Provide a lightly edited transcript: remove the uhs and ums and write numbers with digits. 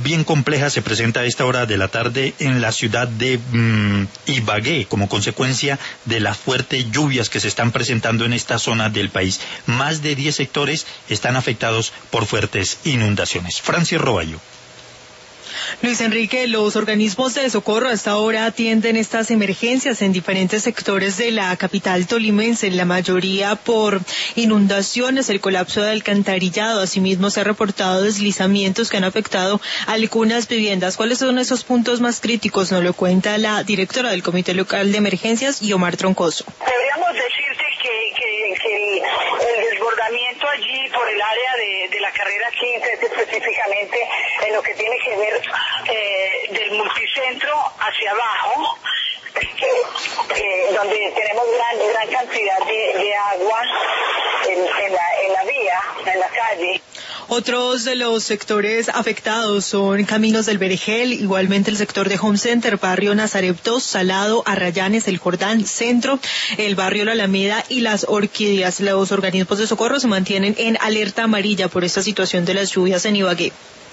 bien compleja se presenta a esta hora de la tarde en la ciudad de Ibagué, como consecuencia de las fuertes lluvias que se están presentando en esta zona del país. Más de 10 sectores están afectados por fuertes inundaciones. Francis Roballo. Luis Enrique, los organismos de socorro hasta ahora atienden estas emergencias en diferentes sectores de la capital tolimense, la mayoría por inundaciones, el colapso de alcantarillado. Asimismo, se han reportado deslizamientos que han afectado algunas viviendas. ¿Cuáles son esos puntos más críticos? Nos lo cuenta la directora del Comité Local de Emergencias, Yomar Troncoso. Podríamos decirte que el desbordamiento allí por el área de la carrera 15, específicamente en lo que tiene que ver del multicentro hacia abajo, donde tenemos gran cantidad de agua en la vía, en la calle. Otros de los sectores afectados son Caminos del Vergel, igualmente el sector de Home Center, barrio Nazaret 2, Salado, Arrayanes, El Jordán, Centro, el barrio La Alameda y Las Orquídeas. Los organismos de socorro se mantienen en alerta amarilla por esta situación de las lluvias en Ibagué.